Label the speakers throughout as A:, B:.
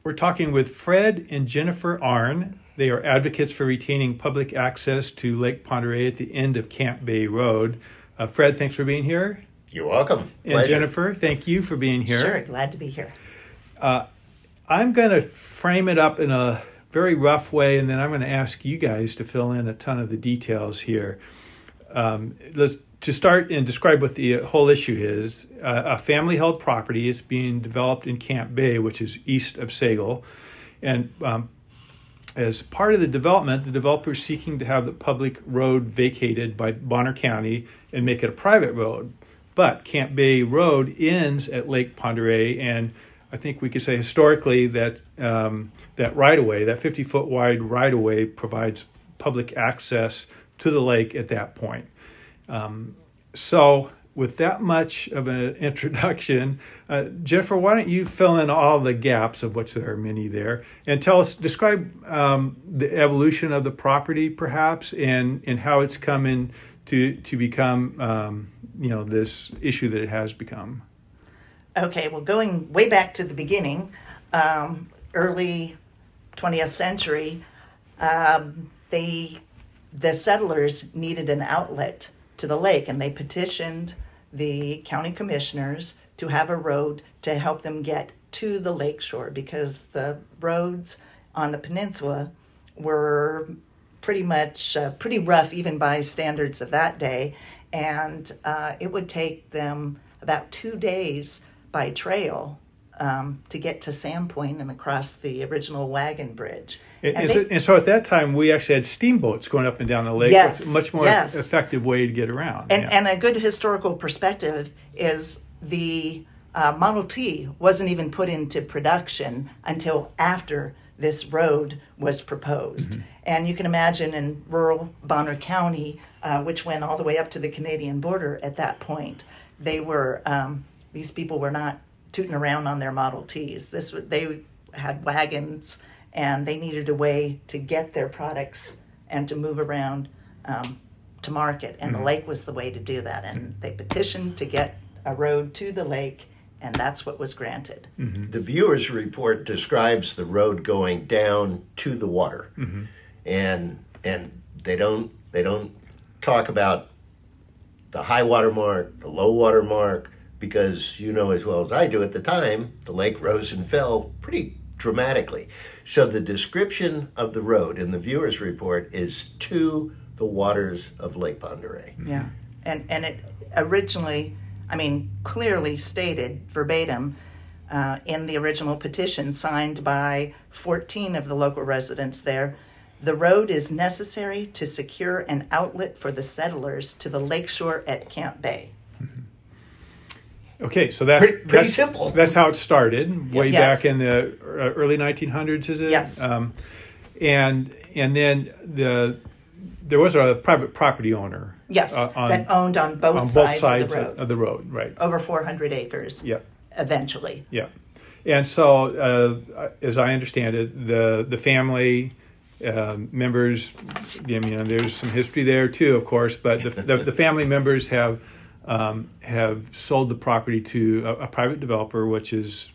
A: We're talking with Fred and Jennifer Arn. They are advocates for retaining public access to Lake Pend Oreille at the end of Camp Bay Road. Fred, thanks for being here.
B: You're welcome.
A: And
B: Pleasure.
A: Jennifer, thank you for being here.
C: Sure, glad to be here.
A: I'm going to frame it up in a very rough way, and then I'm going to ask you guys to fill in a ton of the details here. To start and describe what the whole issue is, a family-held property is being developed in Camp Bay, which is east of Sagal. And as part of the development, the developer is seeking to have the public road vacated by Bonner County and make it a private road. But Camp Bay Road ends at Lake Pend Oreille, and I think we could say historically that that right-of-way, that 50-foot wide right-of-way, provides public access to the lake at that point. So with that much of an introduction, Jennifer, why don't you fill in all the gaps, of which there are many there, and describe the evolution of the property perhaps, and how it's come in to become, this issue that it has become.
C: Okay, well, going way back to the beginning, early 20th century, the settlers needed an outlet to the lake, and they petitioned the county commissioners to have a road to help them get to the lake shore, because the roads on the peninsula were pretty rough even by standards of that day, and it would take them about 2 days by trail to get to Sandpoint and across the original wagon bridge.
A: And so at that time, we actually had steamboats going up and down the lake.
C: Yes,
A: which is a much more effective way to get around.
C: And a good historical perspective is the Model T wasn't even put into production until after this road was proposed. Mm-hmm. And you can imagine in rural Bonner County, which went all the way up to the Canadian border at that point, these people were not tooting around on their Model Ts. They had wagons, and they needed a way to get their products and to move around to market. And the lake was the way to do that. And they petitioned to get a road to the lake, and that's what was granted.
B: Mm-hmm. The viewer's report describes the road going down to the water. Mm-hmm. And they don't talk about the high water mark, the low water mark, because you know as well as I do, at the time, the lake rose and fell pretty dramatically. So the description of the road in the viewer's report is to the waters of Lake Pend Oreille.
C: Yeah, and it originally, clearly stated verbatim in the original petition signed by 14 of the local residents there, the road is necessary to secure an outlet for the settlers to the lakeshore at Camp Bay.
A: Okay, so that's
B: pretty simple.
A: That's how it started, way
C: yes.
A: back in the early 1900s, is it?
C: Yes.
A: And then there was a private property owner.
C: Yes, that owned on both sides
A: of the road, right?
C: Over 400 acres.
A: Yeah.
C: Eventually.
A: Yeah, and so as I understand it, the family members, there's some history there too, of course, but the family members have sold the property to a private developer, which is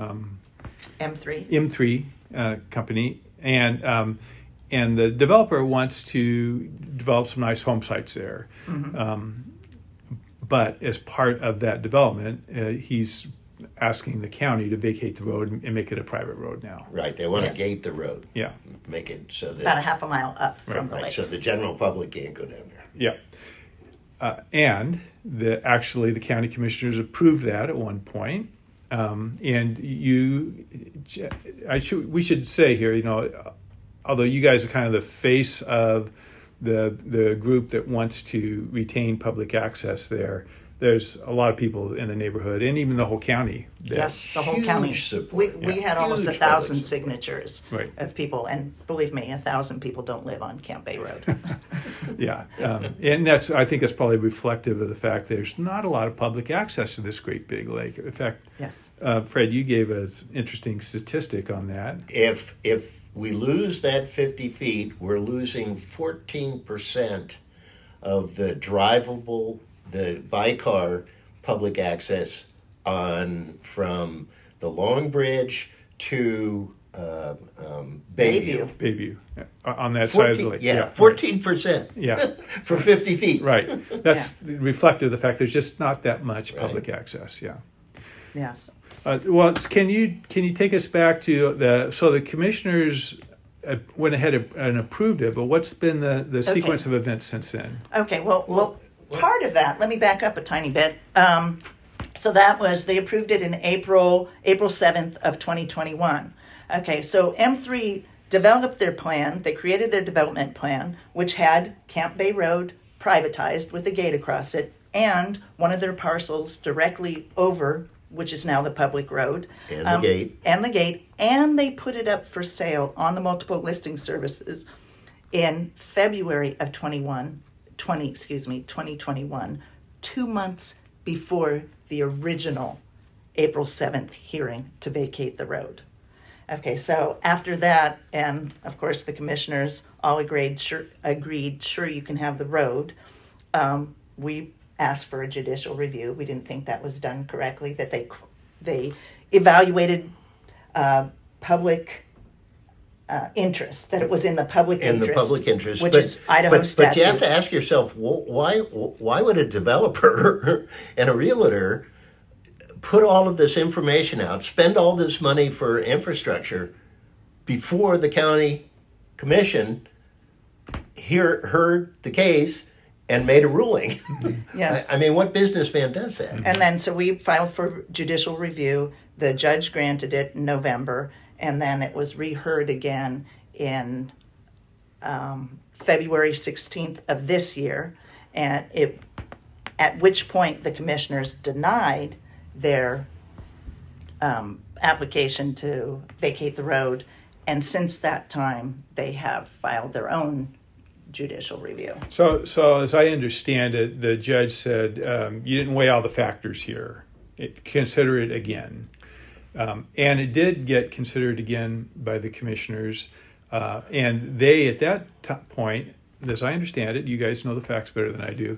C: M3
A: company, and the developer wants to develop some nice home sites there. Mm-hmm. But as part of that development, he's asking the county to vacate the road and make it a private road now.
B: Right, they want to gate the road.
A: Yeah,
B: make it so that
C: about a half a mile up from the lake,
B: so the general public can't go down there.
A: Yeah. And the county commissioners approved that at one point. And we should say here, although you guys are kind of the face of the group that wants to retain public access there, there's a lot of people in the neighborhood and even the whole county.
C: Yes, the whole county. We had almost 1,000 signatures of people, and believe me, 1,000 people don't live on Camp Bay Road.
A: Yeah, and I think that's probably reflective of the fact there's not a lot of public access to this great big lake. In fact,
C: yes,
A: Fred, you gave an interesting statistic on that.
B: If we lose that 50 feet, we're losing 14% of the drivable, the by-car public access from the Long Bridge to Bayview.
A: Bayview, on that side of the lake.
B: 14%.
A: Yeah.
B: For 50 feet.
A: Right. That's reflective of the fact there's just not that much public access. Yeah.
C: Yes.
A: Well, can you take us back to the commissioners went ahead and approved it, but what's been the sequence of events since then?
C: Okay. Well, part of that. Let me back up a tiny bit. So that was they approved it in April 7th of 2021. Okay. So M3 developed their plan. They created their development plan, which had Camp Bay Road privatized with a gate across it, and one of their parcels directly over, which is now the public road.
B: And the gate.
C: And they put it up for sale on the multiple listing services in February of 2021, 2 months before the original April 7th hearing to vacate the road. Okay, so after that, and of course the commissioners all agreed, sure you can have the road. We asked for a judicial review. We didn't think that was done correctly, that they evaluated public interest, that it was in the public interest. Which is Idaho statute.
B: But you have to ask yourself, why would a developer and a realtor put all of this information out, spend all this money for infrastructure before the county commission heard the case and made a ruling?
C: Yes.
B: I mean, what businessman does that?
C: And then so we filed for judicial review. The judge granted it in November, and then it was reheard again in February 16th of this year, and at which point the commissioners denied their application to vacate the road, and since that time they have filed their own judicial review.
A: So as I understand it, the judge said you didn't weigh all the factors here. Consider it again, and it did get considered again by the commissioners, and they at that point, as I understand it, you guys know the facts better than I do.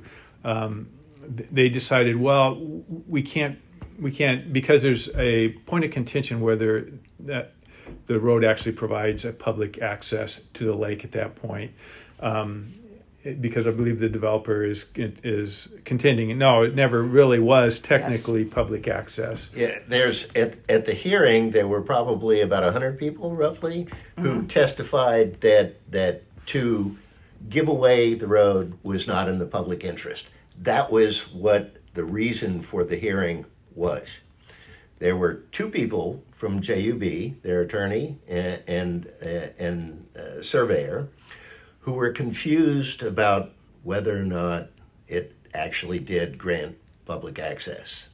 A: They decided, well, we can't because there's a point of contention whether that the road actually provides a public access to the lake at that point. Because I believe the developer is contending, no, it never really was technically public access.
B: Yeah, there's at the hearing there were probably about 100 people roughly who testified that to give away the road was not in the public interest. That was what the reason for the hearing was. There were two people from JUB, their attorney and surveyor, who were confused about whether or not it actually did grant public access.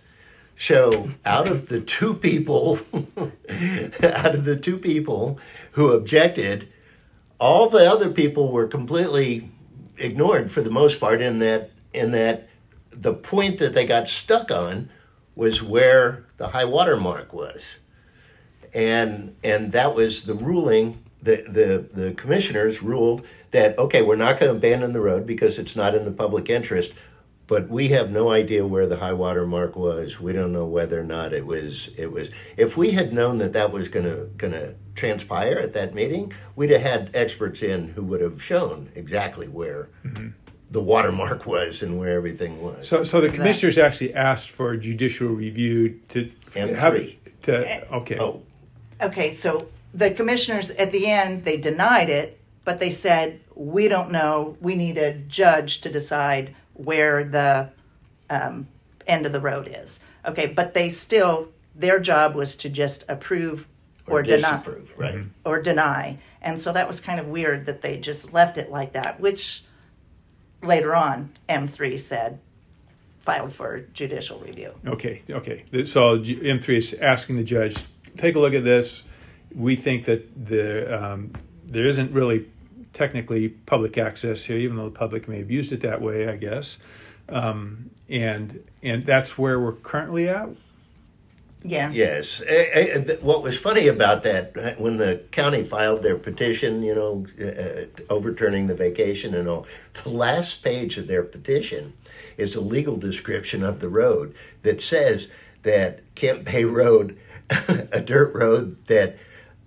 B: So out of the two people who objected, all the other people were completely ignored for the most part, in that the point that they got stuck on was where the high water mark was. And that was the ruling. The commissioners ruled that, okay, we're not going to abandon the road because it's not in the public interest, but we have no idea where the high water mark was. We don't know whether or not it was. If we had known that was going to transpire at that meeting, we'd have had experts in who would have shown exactly where the watermark was and where everything was.
A: So the commissioners actually asked for judicial review to
B: M3.
A: Okay.
B: Oh.
C: Okay, so the commissioners at the end, they denied it, but they said, we don't know, we need a judge to decide where the end of the road is. Okay, but they still, their job was to just approve or deny.
B: Right.
C: Or deny. And so that was kind of weird that they just left it like that, which later on, M3 said, filed for judicial review.
A: Okay. So M3 is asking the judge, take a look at this. We think that there isn't really technically public access here, even though the public may have used it that way, I guess. And that's where we're currently at.
C: Yeah.
B: Yes. What was funny about that, when the county filed their petition, overturning the vacation and all, the last page of their petition is a legal description of the road that says that Camp Bay Road, a dirt road that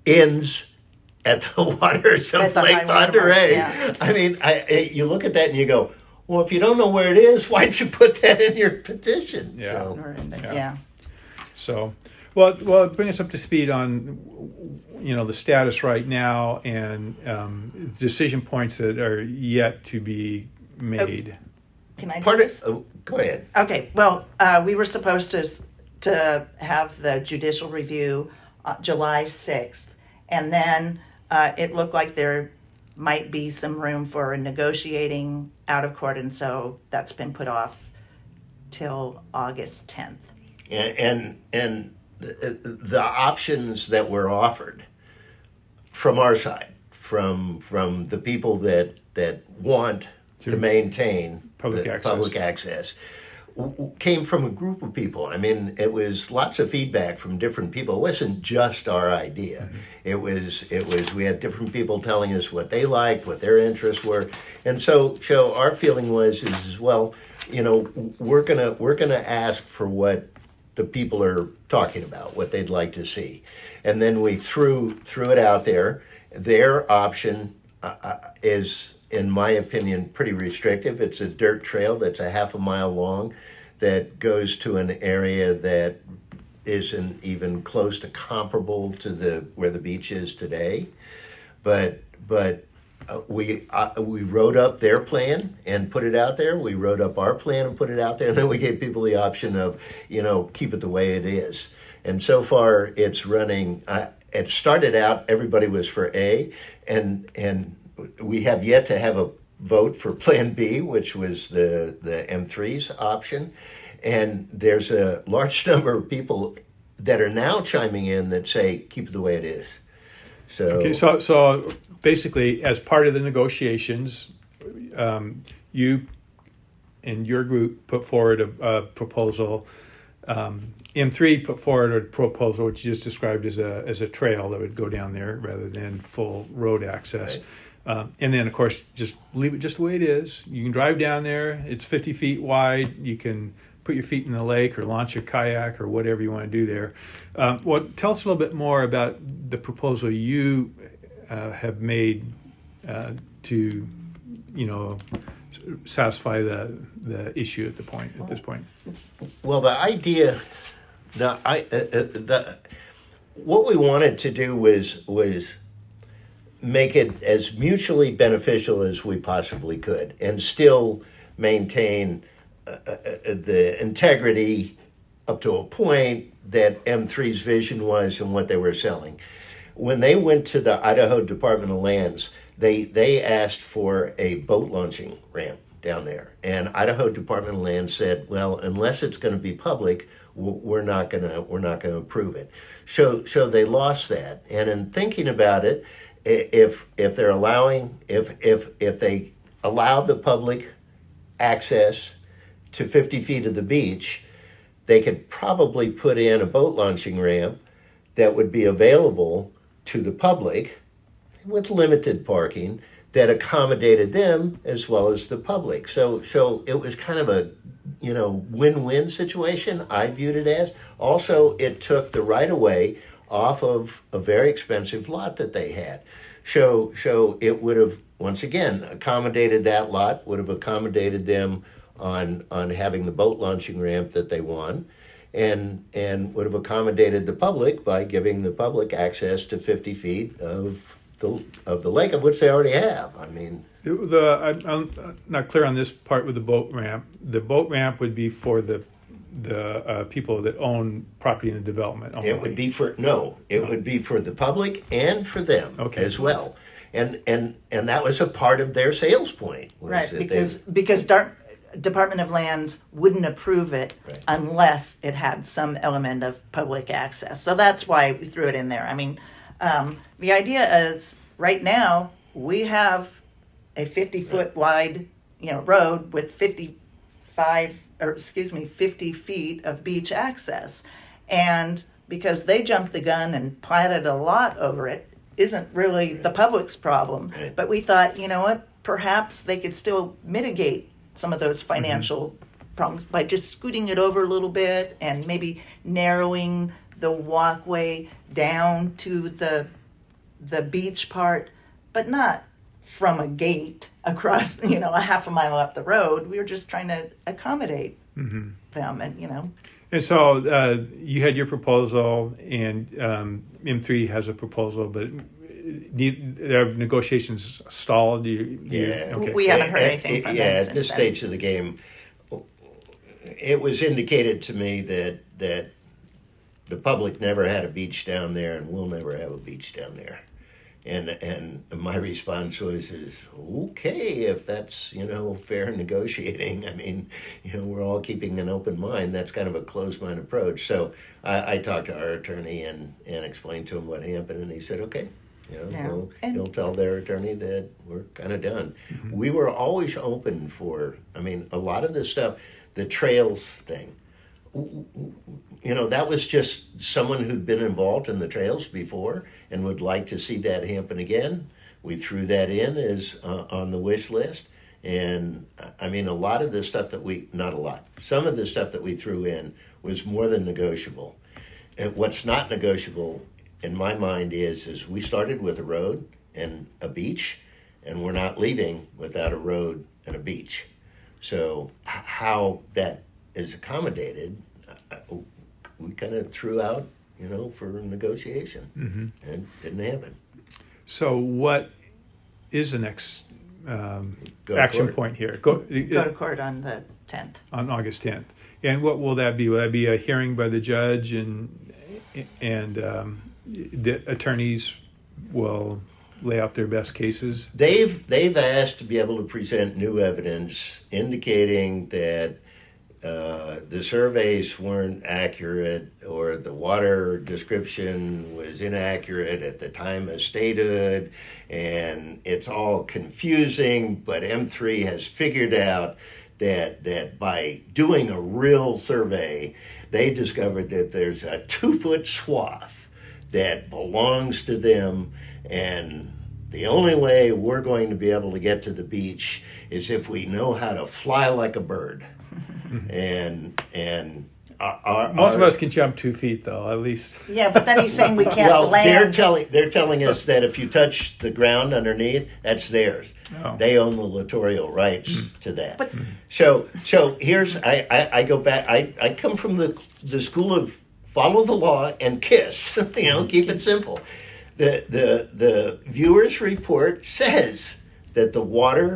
B: ends at the waters of
C: At the
B: Lake
C: high water mark,
B: Fonterey.
C: yeah.
B: I mean, you look at that and you go, well, if you don't know where it is, why'd you put that in your petition?
A: Yeah.
B: So,
C: Or in the-
A: Yeah.
C: yeah.
A: So, bring us up to speed on, the status right now and decision points that are yet to be made.
C: Can I do
B: part
C: this?
B: of, go ahead.
C: Okay, well, we were supposed to have the judicial review July 6th, and then it looked like there might be some room for negotiating out of court, and so that's been put off till August 10th.
B: And the options that were offered from our side, from the people that want to maintain
A: Public access.
B: public access, came from a group of people. I mean, it was lots of feedback from different people. It wasn't just our idea. Mm-hmm. It was we had different people telling us what they liked, what their interests were, and so our feeling was well, we're gonna ask for what the people are talking about, what they'd like to see, and then we threw it out there. Their option is, in my opinion, pretty restrictive. It's a dirt trail that's a half a mile long that goes to an area that isn't even close to comparable to where the beach is today. But we wrote up their plan and put it out there. We wrote up our plan and put it out there. And then we gave people the option of, keep it the way it is. And so far it's running. It started out, everybody was for A, and we have yet to have a vote for Plan B, which was the M3's option. And there's a large number of people that are now chiming in that say, keep it the way it is.
A: So basically, as part of the negotiations, you and your group put forward a proposal. M3 put forward a proposal which you just described as a trail that would go down there rather than full road access. Right. And then, of course, just leave it just the way it is. You can drive down there. It's 50 feet wide. You can put your feet in the lake or launch a kayak or whatever you want to do there. Tell us a little bit more about the proposal you have made to, satisfy the issue at this point.
B: Well, the idea, what we wanted to do was make it as mutually beneficial as we possibly could, and still maintain the integrity up to a point that M3's vision was and what they were selling. When they went to the Idaho Department of Lands, they asked for a boat launching ramp down there, and Idaho Department of Lands said, well, unless it's going to be public, we're not going to approve it. So they lost that. And in thinking about it, if they allow the public access to 50 feet of the beach, they could probably put in a boat launching ramp that would be available to the public with limited parking that accommodated them as well as the public. So it was kind of a win-win situation, I viewed it as. Also, it took the right-of-way off of a very expensive lot that they had. So it would have, once again, accommodated that lot, would have accommodated them on having the boat launching ramp that they want, and would have accommodated the public by giving the public access to 50 feet of the lake, of which they already have. I mean,
A: I'm not clear on this part with the boat ramp. The boat ramp would be for the people that own property in the development only.
B: It would be would be for the public and for them as well. And that was a part of their sales point.
C: Right, because Department of Lands wouldn't approve it unless it had some element of public access. So that's why we threw it in there. I mean, the idea is right now we have a 50-foot wide, road with 50 feet of beach access. And because they jumped the gun and platted a lot over it, isn't really the public's problem. Right. But we thought, perhaps they could still mitigate some of those financial problems by just scooting it over a little bit and maybe narrowing the walkway down to the the beach part, but not from a gate across, a half a mile up the road. We were just trying to accommodate them, and.
A: And so you had your proposal, and M3 has a proposal, but their negotiations stalled.
B: Okay.
C: We haven't heard anything from them
B: at
C: since
B: this
C: then.
B: stage of the game, it was indicated to me that the public never had a beach down there, and we'll never have a beach down there. And my response was, okay, if that's, fair negotiating. I mean, we're all keeping an open mind. That's kind of a closed mind approach. So I talked to our attorney and explained to him what happened, and he said, okay. He'll tell their attorney that we're kind of done. Mm-hmm. We were always open for, a lot of this stuff, the trails thing. That was just someone who'd been involved in the trails before and would like to see that happen again. We threw that in as on the wish list. And a lot of the stuff some of the stuff that we threw in was more than negotiable. And what's not negotiable in my mind is we started with a road and a beach, and we're not leaving without a road and a beach. So how that is accommodated, we kind of threw out, for negotiation, and didn't happen.
A: So what is the next action point here? Go
C: to court on the 10th.
A: On August 10th. And what will that be? Will that be a hearing by the judge, and the attorneys will lay out their best cases?
B: They've asked to be able to present new evidence indicating that the surveys weren't accurate, or the water description was inaccurate at the time of statehood, and it's all confusing. But M3 has figured out that by doing a real survey, they discovered that there's a 2-foot swath that belongs to them, and the only way we're going to be able to get to the beach is if we know how to fly like a bird. And
A: most of us can jump 2 feet, though, at least.
C: Yeah, but then he's saying we can't land.
B: They're telling us that if you touch the ground underneath, that's theirs. Oh. They own the littoral rights to that. But, so here's I go back. I come from the school of follow the law and kiss. Keep it simple. The viewer's report says that the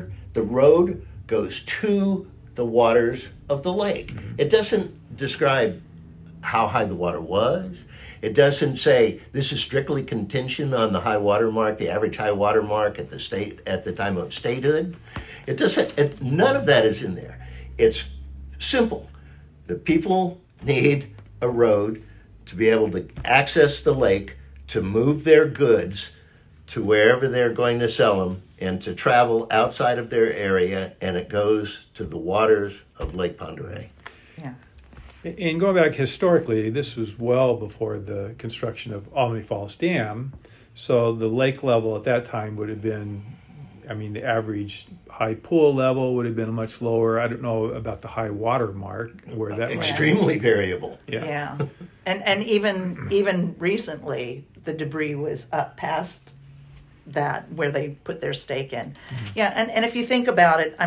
B: road goes to the waters of the lake. It doesn't describe how high the water was. It doesn't say this is strictly contingent on the high water mark, the average high water mark at the time of statehood. It doesn't. None of that is in there. It's simple. The people need a road to be able to access the lake, to move their goods to wherever they're going to sell them, and to travel outside of their area, and it goes to the waters of Lake Pend Oreille.
C: Yeah.
A: And going back historically, this was well before the construction of Albany Falls Dam, so the lake level at that time would have been, the average high pool level would have been much lower. I don't know about the high water mark where that
B: extremely variable.
C: Yeah. And even recently, the debris was up past that where they put their stake in. Yeah, and if you think about it,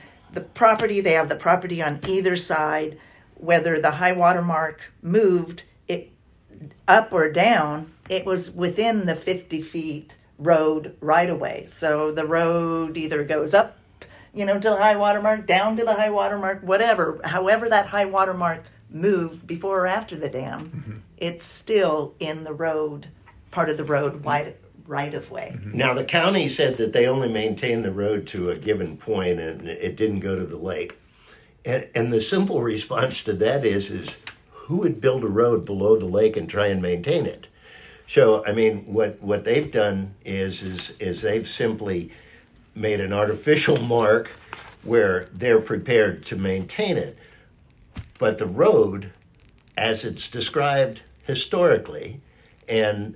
C: they have the property on either side, whether the high water mark moved it up or down, it was within the 50 feet road right away. So the road either goes up, to the high water mark, down to the high water mark, however that high water mark moved before or after the dam, it's still in the road, part of the road right of way.
B: Now, the county said that they only maintained the road to a given point and it didn't go to the lake. And the simple response to that is who would build a road below the lake and try and maintain it? So, what they've done is they've simply made an artificial mark where they're prepared to maintain it. But the road, as it's described historically and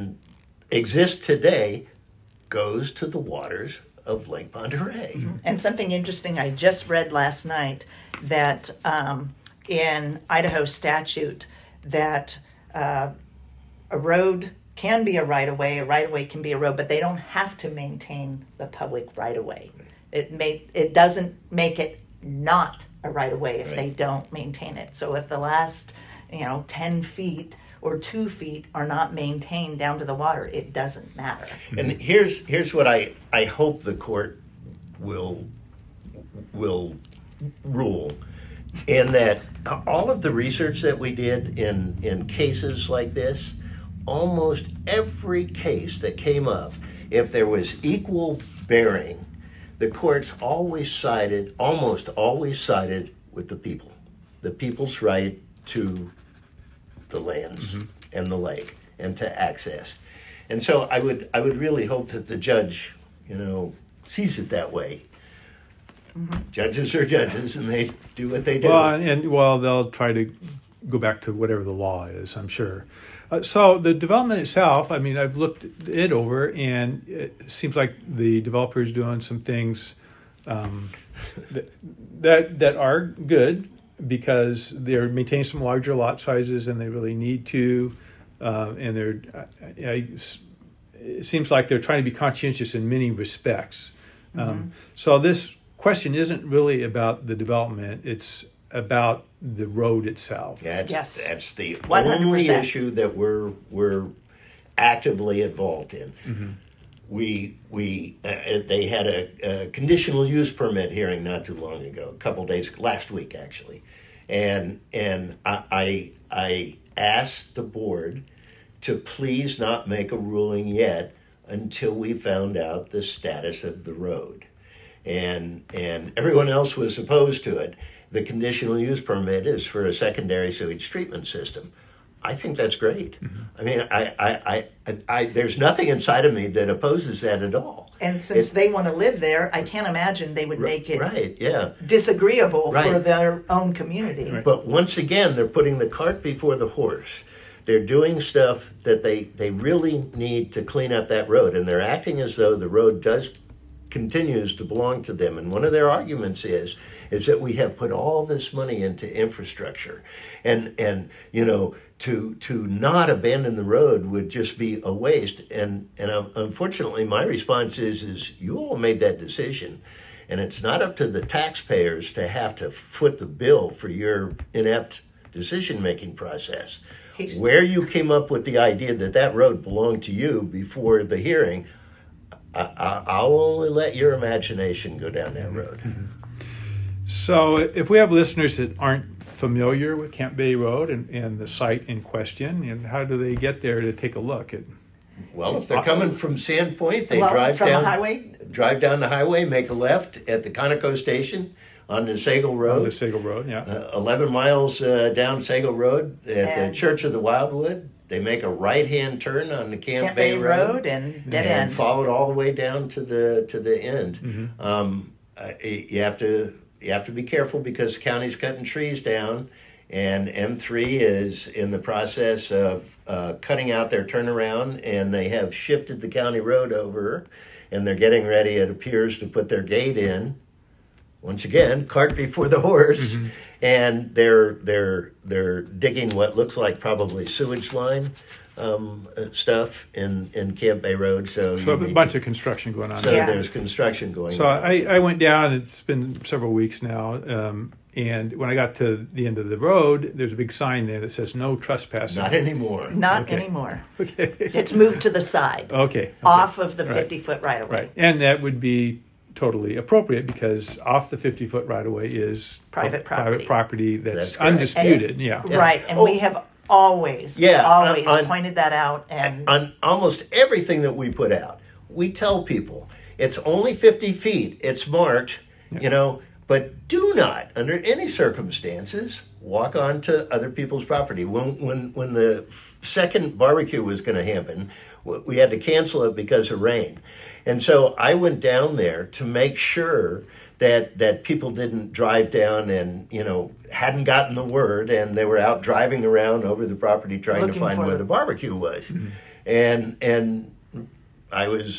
B: exists today, goes to the waters of Lake Pend Oreille.
C: And something interesting I just read last night, that in Idaho statute, that a road can be a right-of-way. A right-of-way can be a road, but they don't have to maintain the public right-of-way. It doesn't make it not a right-of-way if they don't maintain it. So if the last 10 feet or 2 feet are not maintained down to the water, it doesn't matter.
B: And here's what I hope the court will rule, in that all of the research that we did in cases like this, almost every case that came up, if there was equal bearing, the courts almost always sided with the people's right to the lands and the lake and to access. And so I would really hope that the judge, sees it that way. Judges are judges, and they do what they do.
A: Well, they'll try to go back to whatever the law is, I'm sure. So the development itself, I've looked it over, and it seems like the developer is doing some things that are good, because they're maintaining some larger lot sizes than they really need to, and it seems like they're trying to be conscientious in many respects. So this question isn't really about the development; it's about the road itself.
C: Yes.
B: That's the
C: 100%.
B: only issue that we're actively involved in. They had a conditional use permit hearing not too long ago, last week actually, and I asked the board to please not make a ruling yet until we found out the status of the road, and everyone else was opposed to it. The conditional use permit is for a secondary sewage treatment system. I think that's great. I there's nothing inside of me that opposes that at all.
C: And since they want to live there, I can't imagine they would make it disagreeable for their own community.
B: Right. But once again, they're putting the cart before the horse. They're doing stuff that they really need to clean up that road, and they're acting as though the road continues to belong to them. And one of their arguments is that we have put all this money into infrastructure, and to not abandon the road would just be a waste. And unfortunately, my response is you all made that decision, and it's not up to the taxpayers to have to foot the bill for your inept decision-making process. Where you came up with the idea that road belonged to you before the hearing, I'll only let your imagination go down that road.
A: So if we have listeners that aren't familiar with Camp Bay Road and the site in question, and how do they get there to take a look at?
B: Well, if they're coming from Sandpoint, they
C: drive down
B: the highway, make a left at the Conoco station on the Sagal Road.
A: On the Sagal Road, yeah.
B: 11 miles down Sagal Road at the Church of the Wildwood. They make a right-hand turn on the Camp Bay Road
C: and dead end.
B: Follow it all the way down to the end. You have to be careful because the county's cutting trees down, and M3 is in the process of cutting out their turnaround, and they have shifted the county road over, and they're getting ready, it appears, to put their gate in. Once again, cart before the horse, and they're digging what looks like probably sewage line stuff in Camp Bay Road. So
A: a bunch of construction going on.
B: So there's construction going on.
A: So I went down, it's been several weeks now, and when I got to the end of the road, there's a big sign there that says no trespassing.
B: Not anymore.
C: Not anymore.
A: Okay.
C: It's moved to the side.
A: Okay.
C: Off of the 50-foot right-of-way.
A: Right. And that would be totally appropriate because off the 50-foot right-of-way is
C: private
A: property that's undisputed.
C: Right. And we have always pointed that out. And
B: on almost everything that we put out, we tell people it's only 50 feet. It's marked, but do not, under any circumstances, walk onto other people's property. When the second barbecue was going to happen, we had to cancel it because of rain. And so I went down there to make sure that people didn't drive down and, hadn't gotten the word, and they were out driving around over the property trying to find where the barbecue was. And I was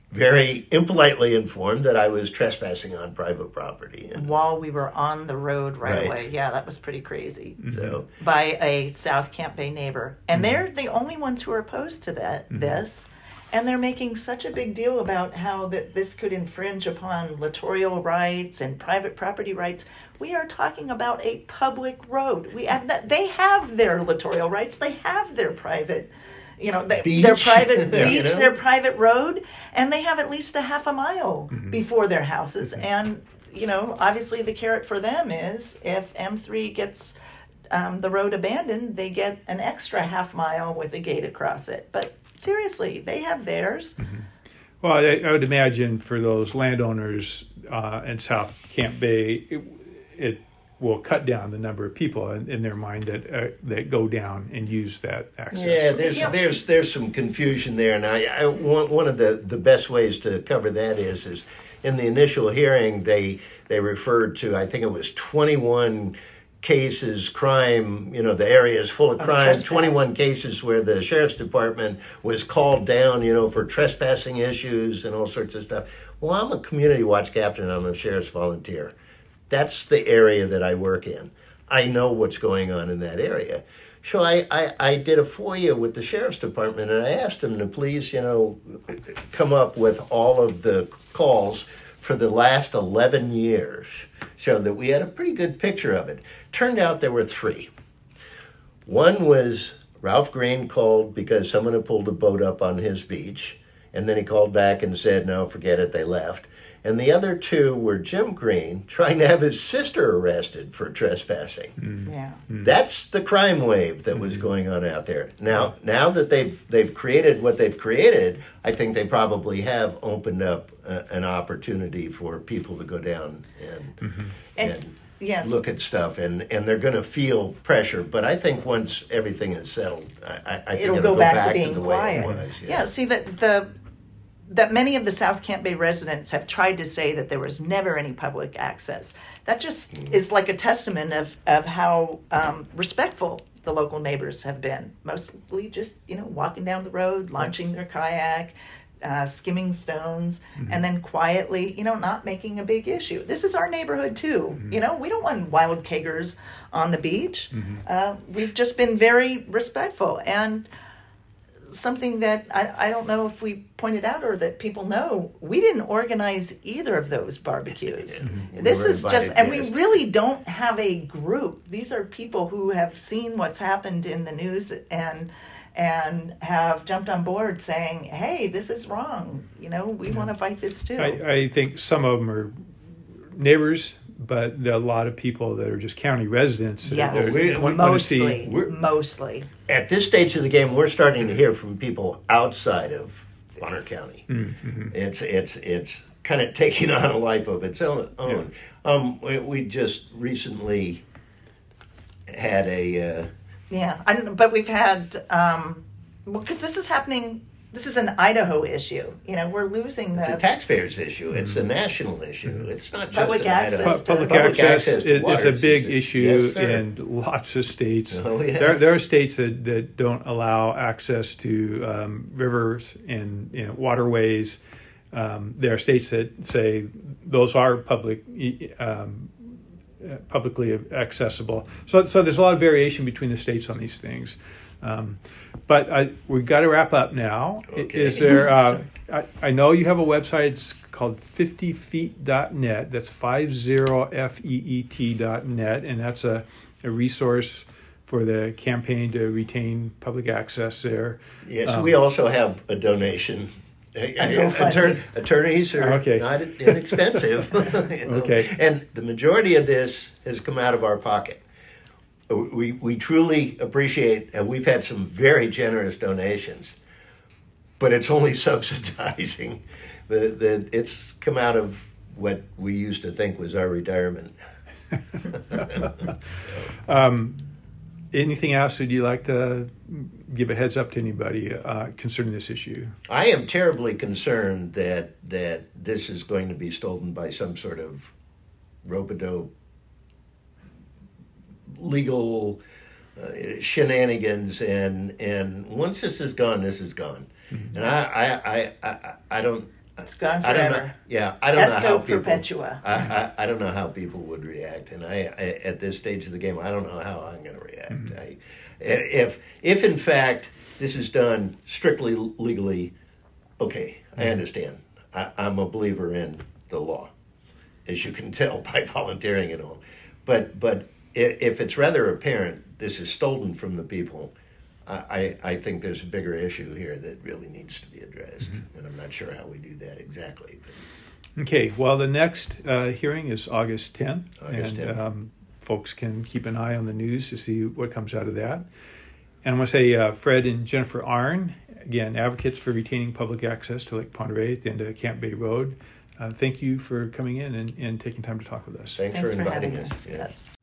B: very impolitely informed that I was trespassing on private property. And
C: While we were on the road right
B: Right.
C: away. Yeah, that was pretty crazy.
B: so,
C: By a South Camp Bay neighbor. And they're the only ones who are opposed to this. And they're making such a big deal about how that this could infringe upon littoral rights and private property rights. We are talking about a public road. They have their littoral rights. They have their private, their
B: Beach.
C: private
B: Yeah,
C: beach, their private road, and they have at least a half a mile before their houses. And obviously the carrot for them is if M3 gets the road abandoned, they get an extra half mile with a gate across it. But seriously, they have theirs.
A: Well, I would imagine for those landowners in South Camp Bay, it will cut down the number of people in their mind that go down and use that access.
B: yeah, there's some confusion there, and I want one of the best ways to cover that is in the initial hearing they referred to, I think it was 21 cases, crime, the area is full of crime,
C: trespass.
B: 21 cases where the sheriff's department was called down, for trespassing issues and all sorts of stuff. Well, I'm a community watch captain, I'm a sheriff's volunteer. That's the area that I work in. I know what's going on in that area. So I did a FOIA with the sheriff's department, and I asked them to please, come up with all of the calls for the last 11 years so that we had a pretty good picture of it. Turned out there were 3. One was Ralph Green called because someone had pulled a boat up on his beach, and then he called back and said, no, forget it, they left. And the other 2 were Jim Green trying to have his sister arrested for trespassing.
C: Yeah.
B: That's the crime wave that was going on out there. Now that they've created what they've created, I think they probably have opened up an opportunity for people to go down and
C: Yes.
B: look at stuff, and they're going to feel pressure. But I think once everything is settled, I think
C: It'll go back to
B: to
C: being
B: the
C: quiet.
B: way it was.
C: Yeah, see that many of the South Camp Bay residents have tried to say that there was never any public access. That just is like a testament of how respectful the local neighbors have been. Mostly just, walking down the road, launching their kayak, skimming stones, and then quietly, not making a big issue. This is our neighborhood too. We don't want wild keggers on the beach. We've just been very respectful. And something that I don't know if we pointed out or that people know, we didn't organize either of those barbecues. This is just, and we really don't have a group. These are people who have seen what's happened in the news and have jumped on board saying, hey, this is wrong. We want to fight this too.
A: I think some of them are neighbors, but there are a lot of people that are just county residents.
C: Yes,
A: that want to see.
C: mostly.
B: At this stage of the game, we're starting to hear from people outside of Bonner County. It's kind of taking on a life of its own. We just recently had a...
C: but we've had, because this is happening, this is an Idaho issue. We're losing
B: It's a taxpayer's issue. It's a national issue. It's not just
C: Public
B: an
C: access
B: Idaho.
C: to-
A: Public
B: Public
A: access
B: access to
A: is
B: water
A: a big
B: is-
A: issue
B: yes, sir.
A: in lots of states.
B: Oh, yes.
A: There are states that don't allow access to rivers and waterways. There are states that say those are publicly accessible. So there's a lot of variation between the states on these things. But we've got to wrap up now.
B: Okay.
A: Is there? I know you have a website. It's called 50feet.net. That's 50feet.net, and that's a resource for the campaign to retain public access there.
B: Yes, we also have a donation. Attorneys are not inexpensive.
A: Okay.
B: And the majority of this has come out of our pocket. We truly appreciate, and we've had some very generous donations, but it's only subsidizing. It's come out of what we used to think was our retirement.
A: Anything else would you like to give a heads up to anybody concerning this issue?
B: I am terribly concerned that this is going to be stolen by some sort of rope-a-dope legal shenanigans, and once this is gone, this is gone. And I
C: It's gone
B: I don't know.
C: forever.
B: Yeah, I don't know how
C: Esto
B: people.
C: perpetua.
B: I don't know how people would react, and I at this stage of the game, I don't know how I'm going to react. If in fact this is done strictly legally, okay, I understand. I'm a believer in the law, as you can tell by volunteering and all. But if it's rather apparent this is stolen from the people, I think there's a bigger issue here that really needs to be addressed, and I'm not sure how we do that exactly. But.
A: Okay, well, the next hearing is August 10th,
B: August 10th.
A: Folks can keep an eye on the news to see what comes out of that. And I want to say Fred and Jennifer Arn, again, advocates for retaining public access to Lake Pend Oreille at the end of Camp Bay Road. Thank you for coming in and taking time to talk with us.
B: Thanks for inviting
C: having
B: us.
C: us.
B: Yeah.
C: Yes.